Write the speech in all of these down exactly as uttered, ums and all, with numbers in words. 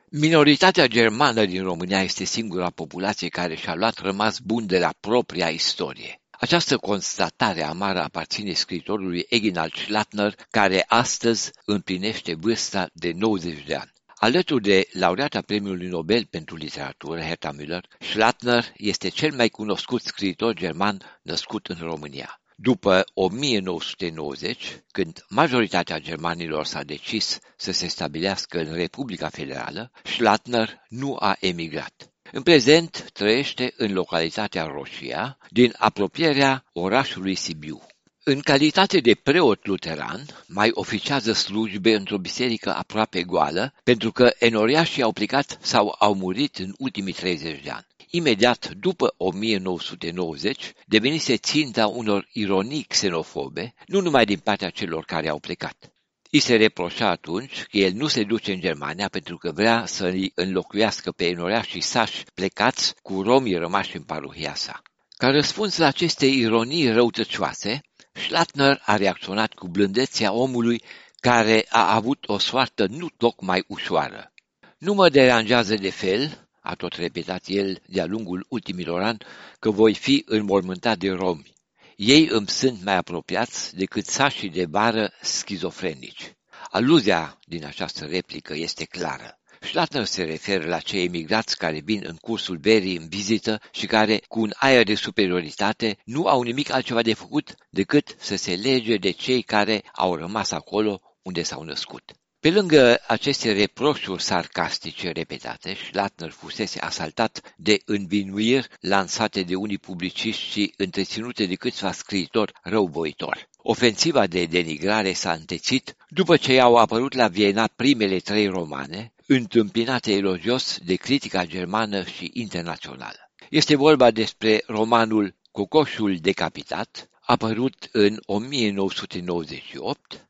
Minoritatea germană din România este singura populație care și-a luat rămas bun de la propria istorie. Această constatare amară aparține scriitorului Eginald Schlattner, care astăzi împlinește vârsta de nouăzeci de ani. Alături de laureata Premiului Nobel pentru literatură, Herta Müller, Schlattner este cel mai cunoscut scriitor german născut în România. După o mie nouă sute nouăzeci, când majoritatea germanilor s-a decis să se stabilească în Republica Federală, Schlattner nu a emigrat. În prezent trăiește în localitatea Roșia, din apropierea orașului Sibiu. În calitate de preot luteran, mai oficiază slujbe într-o biserică aproape goală, pentru că enoriașii au plecat sau au murit în ultimii treizeci de ani. Imediat după o mie nouă sute nouăzeci, devenise ținta unor ironii xenofobe, nu numai din partea celor care au plecat. I se reproșa atunci că el nu se duce în Germania pentru că vrea să-i înlocuiască pe enoriașii sași plecați cu romii rămași în parohia sa. Ca răspuns la aceste ironii răutăcioase, Schlattner a reacționat cu blândețea omului care a avut o soartă nu tocmai ușoară. Nu mă deranjează de fel, a tot repetat el de-a lungul ultimilor ani, că voi fi înmormântat de romi. Ei îmi sunt mai apropiați decât sașii de vară schizofrenici. Aluzia din această replică este clară. Schlattner se referă la cei emigrați care vin în cursul verii în vizită și care, cu un aer de superioritate, nu au nimic altceva de făcut decât să se lege de cei care au rămas acolo unde s-au născut. Pe lângă aceste reproșuri sarcastice repetate, Schlattner fusese asaltat de învinuiri lansate de unii publiciști și întreținute de câțiva scriitori răuvoitori. Ofensiva de denigrare s-a întețit după ce au apărut la Viena primele trei romane, întâmpinate elogios de critica germană și internațională. Este vorba despre romanul Cocoșul decapitat, apărut în o mie nouă sute nouăzeci și opt,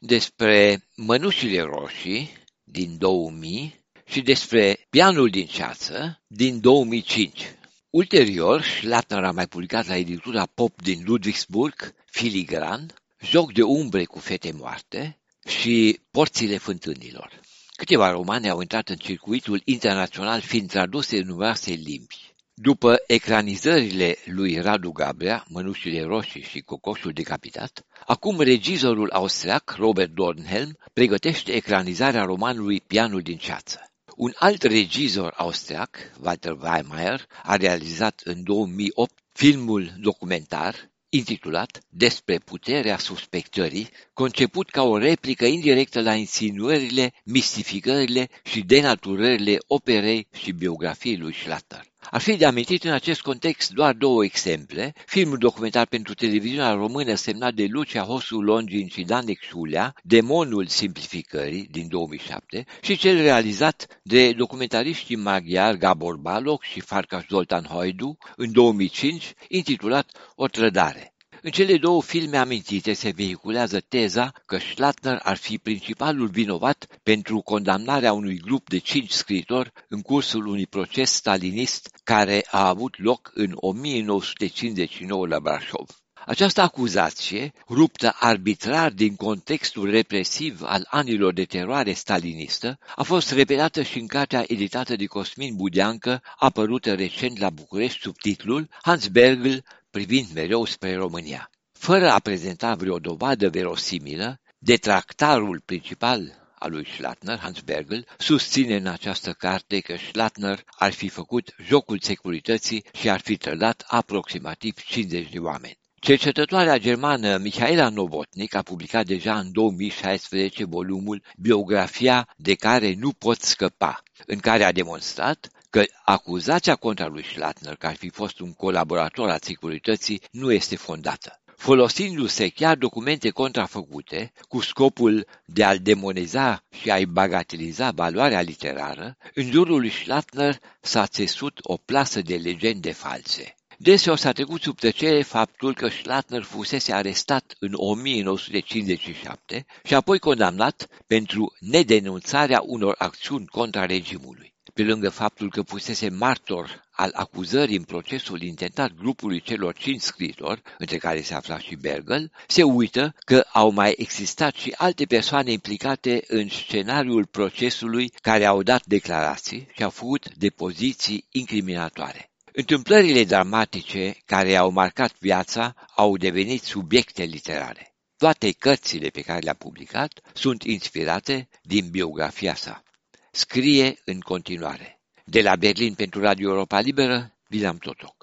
despre Mănușile roșii din două mii și despre Pianul din ceață din două mii cinci. Ulterior, Schlattner a mai publicat la editura Pop din Ludwigsburg, Filigran, Joc de umbre cu fete moarte și Porțile fântânilor. Câteva romane au intrat în circuitul internațional fiind traduse în numeroase limbi. După ecranizările lui Radu Gabrea, Mănușile roșii și Cocoșul decapitat, acum regizorul austriac Robert Dornhelm pregătește ecranizarea romanului Pianul din ceață. Un alt regizor austriac, Walter Weimeyer, a realizat în două mii opt filmul documentar intitulat Despre puterea suspectării, conceput ca o replică indirectă la insinuările, mistificările și denaturările operei și biografiei lui Schlattner. Ar fi de amintit în acest context doar două exemple, filmul documentar pentru televiziunea română semnat de Lucia Hosu Longin și Dan Exulea, Demonul simplificării din două mii șapte și cel realizat de documentariștii maghiari Gabor Balog și Farkas Zoltan Hoidu în două mii cinci, intitulat O trădare. În cele două filme amintite se vehiculează teza că Schlattner ar fi principalul vinovat pentru condamnarea unui grup de cinci scriitori în cursul unui proces stalinist care a avut loc în o mie nouă sute cincizeci și nouă la Brașov. Această acuzație, ruptă arbitrar din contextul represiv al anilor de teroare stalinistă, a fost repetată și în cartea editată de Cosmin Budeancă, apărută recent la București sub titlul Hans Bergl privind mereu spre România. Fără a prezenta vreo dovadă verosimilă, detractarul principal al lui Schlattner, Hans Bergl, susține în această carte că Schlattner ar fi făcut jocul securității și ar fi trădat aproximativ cincizeci de oameni. Cercetătoarea germană Michaela Novotnik a publicat deja în două mii șaisprezece volumul Biografia de care nu pot scăpa, în care a demonstrat că acuzația contra lui Schlattner că ar fi fost un colaborator al securității nu este fondată. Folosindu-se chiar documente contrafăcute cu scopul de a-l demoniza și a-i bagateliza valoarea literară, în jurul lui Schlattner s-a țesut o plasă de legende false. Deseori s-a trecut sub tăcere faptul că Schlattner fusese arestat în o mie nouă sute cincizeci și șapte și apoi condamnat pentru nedenunțarea unor acțiuni contra regimului. Pe lângă faptul că fusese martor al acuzării în procesul intentat grupului celor cinci scriitori, între care se afla și Bergel, se uită că au mai existat și alte persoane implicate în scenariul procesului care au dat declarații și au făcut depoziții incriminatoare. Întâmplările dramatice care au marcat viața au devenit subiecte literare. Toate cărțile pe care le-a publicat sunt inspirate din biografia sa. Scrie în continuare. De la Berlin pentru Radio Europa Liberă, William Totoc.